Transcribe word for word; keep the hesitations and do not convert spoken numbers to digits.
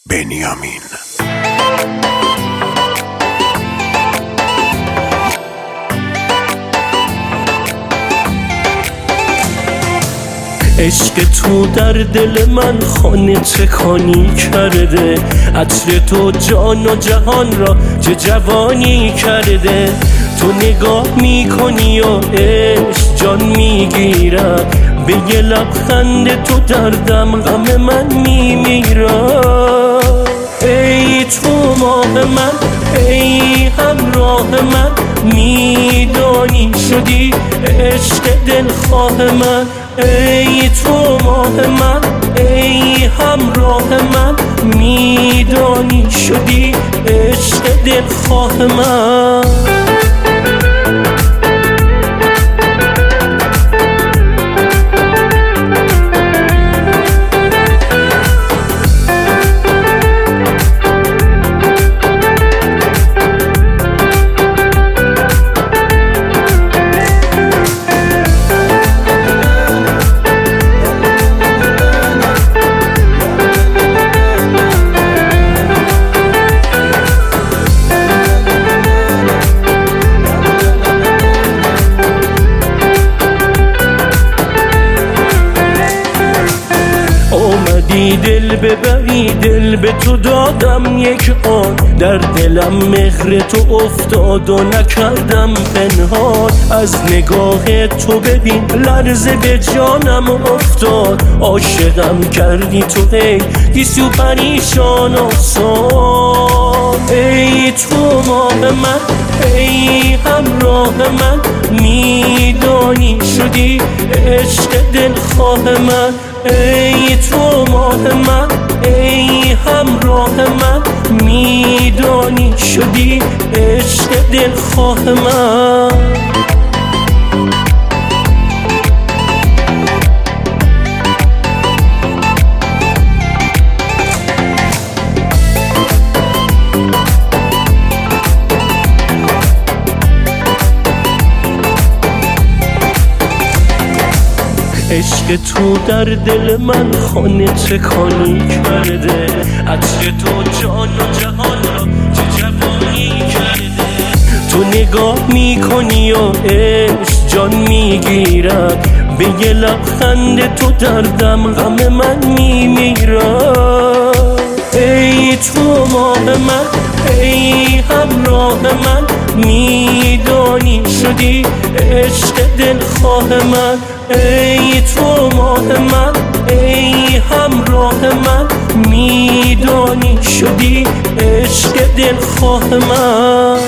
بنیامین. عشق تو در دل من خانه چکانی کرده، عطر تو جان و جهان را چه جوانی کرده. تو نگاه میکنی و عشق جان میگیرد، به یه لبخند تو دردم غم من میمیرد. ای تو ماه من، ای همراه من، میدانی شدی عشق دلخواه من. ای تو ماه من، ای همراه من، میدانی شدی عشق دلخواه من. دل ببری، دل به تو دادم یک آن، در دلم مهر تو افتاد و نکردم پنهان. از نگاه تو ببین لرزه به جانم افتاد، عاشقم کردی تو ای گیسو پریشان آسان. ای تو ماه من، ای همراه من، میدانی شدی عشق دلخواه من. ای تو ماه من، ای همراه من، میدانی شدی عشق دلخواه من. عشق تو در دل من خانه چکانی کرده، عطر تو جان و جهان را چه جوانی کرده. تو نگاه میکنی و عشق جان میگیرد، به یه لبخند تو دردم غم من میمیرد. ای تو ماه من، ای همراه من، میدانی شدی عشق دلخواه من. ای تو ماه من، ای همراه من، میدانی شدی عشق دلخواه من.